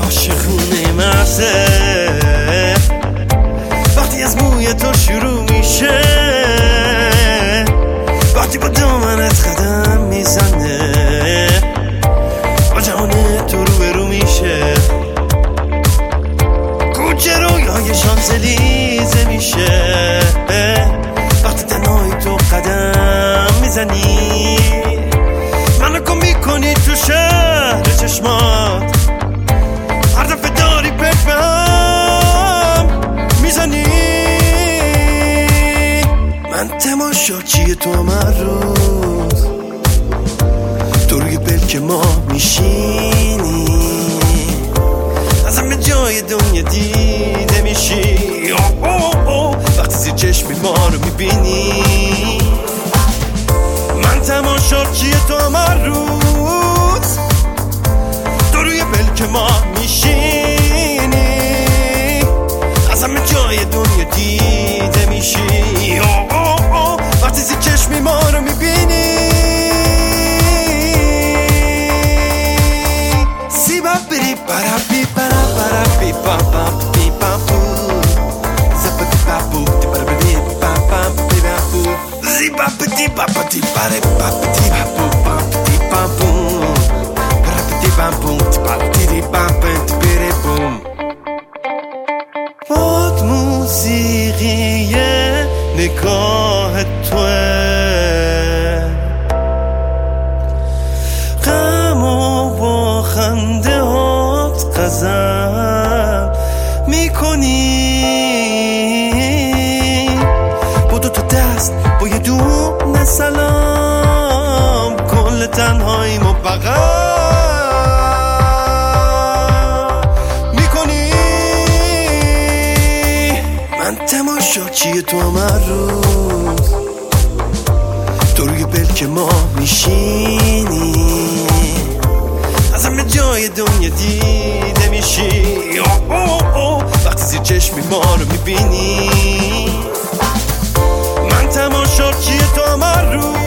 عاشقونه محضه وقتی از موی تو شروع میشه، وقتی با دامنت قدم میزنه با جهان تو رو میشه، کوچه رویای شانزلیزه میشه وقتی تنهایی تو قدم میزنی، منو کن میکنی تو شهر چشمات، هر دفعه داری پک به هم میزنی، من تماشاچی تو هر روز، تو روی پلک ما میشینی، از همه جای دنیا دیده میشی، وقتی زیر چشمی ما رو میبینی، من تماشاچی تو هر روز، تو روی پلک ما میشینی، از همه جای دنیا دیده میشی، وقتی زیر چشمی ما رو میبینی. سیبا بری برا بی برا برا بی بابا بی بابو زبدی بابو دی برا بی بابا بی بابو زیبا بدی بابا دی برا بابا دی بابو بابا دی بابو برا بدی بابو دی برا دی بابا دی بری بوم. باد موسیقی نگاه توه، غم و با خنده هات غزل میکنی، با دو تا دست با یه دونه سلام کل تنهایی ما بغل میکنی، من تماشاچی تو هر روز، تو روی پلک ما میشینی، از همه جای دنیا دیده میشی، وقتی زیر چشمی ما رو میبینی، من تماشاچی تو هر روز.